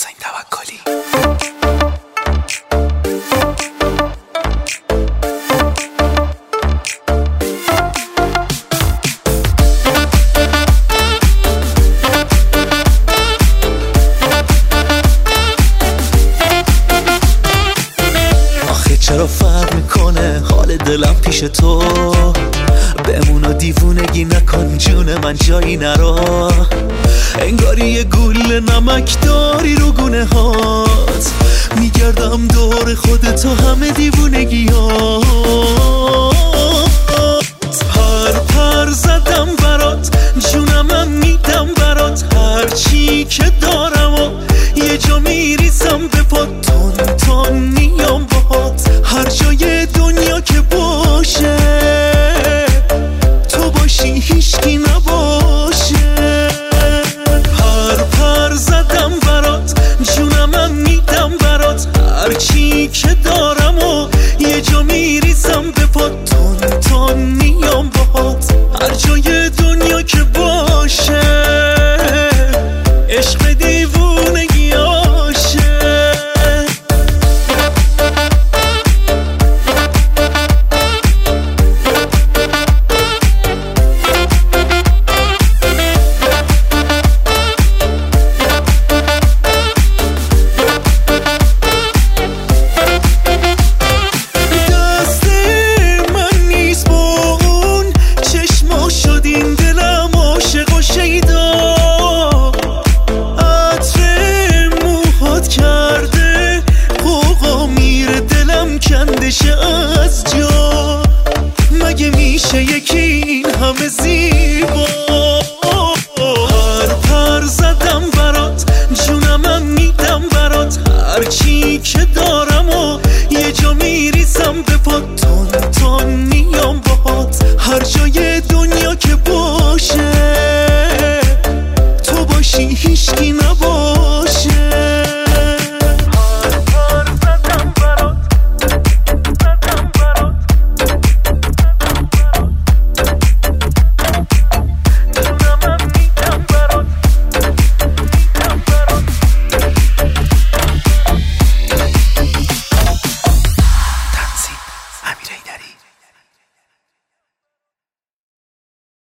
حسین توکلی. آخه چرا فرق میکنه حال دلم پیش تو؟ بمون و دیوونگی نکن جون من جایی نرا. انگاری یه گول نمک داری رو گونه هات، میگردم دور خودتو همه دیوونگی هات. پر زدم برات جونمم میدم برات، هرچی که دارم و یه جا میریزم به پات. تون تون میام باهات هر جای دنیا که باشه، تو باشی هیچکی نباشه. پر زدم برات جونمم میدم برات، هرچی که دارم و یه جا میریزم به پات. تون تون میام باهات هر جای دنیا که باشه، عشق دیوونگی آشه. از جا مگه میشه یکی این همه زیبا؟ پر زدم برات جونمم میدم برات، هرچی که دارم و یه جا میریزم